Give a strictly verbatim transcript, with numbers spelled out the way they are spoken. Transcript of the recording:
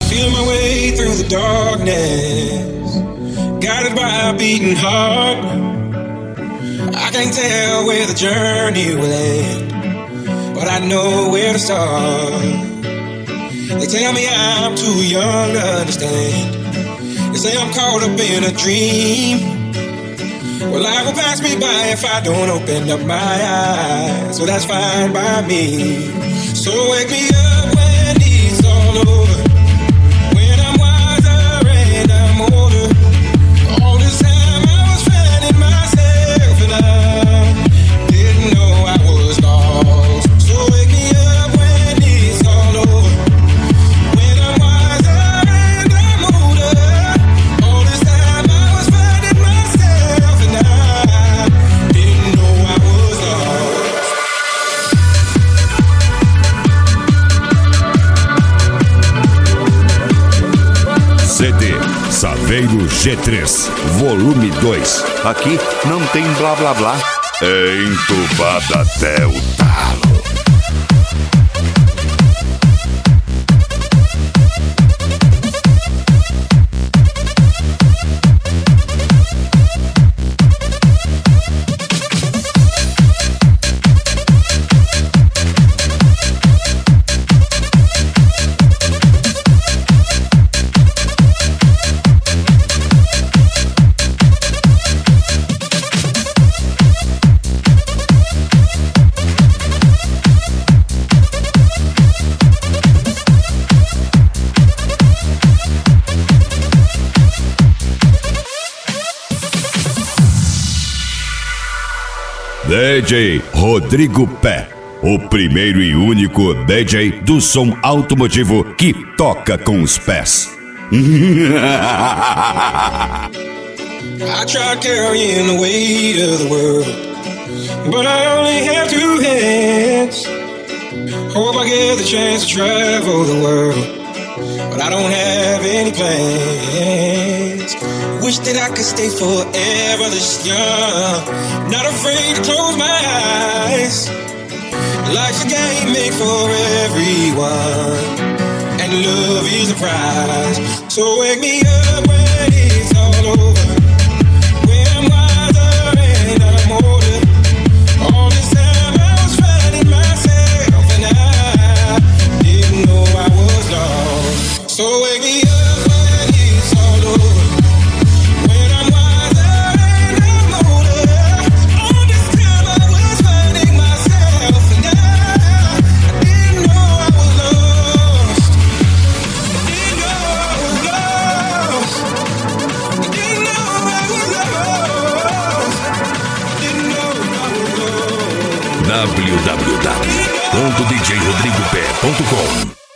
Feel my way through the darkness, guided by a beating heart. I can't tell where the journey will end, but I know where to start. They tell me I'm too young to understand. They say I'm caught up in a dream. Well, life will pass me by if I don't open up my eyes. So that's fine by me. So wake me up when it's all over, when I'm wiser and I'm older. All this time I was finding myself and I didn't know I was lost. So wake me up when it's all over, when I'm wiser and I'm older. All this time I was finding myself and I didn't know I was lost. C D Saveiro G três, volume dois. Aqui não tem blá blá blá. É entubada até o talo. D J Rodrigo Pé, o primeiro e único D J do som automotivo que toca com os pés. I tried carrying the weight of the world, but I only have two hands. Hope I get the chance to travel the world, but I don't have any plans. Wish that I could stay forever this young, not afraid to close my eyes. Life's a game made for everyone, and love is the prize. So wake me up when it's all over, when I'm wiser and I'm older. All this time I was finding myself and I didn't know I was lost. So wake me up when it's all over, when I'm wiser and I'm older. All this time I was finding myself and I, I didn't know I was lost. I didn't know I was lost. I didn't know I was lost. I didn't know I was lost. w w w ponto d j rodrigo pé ponto com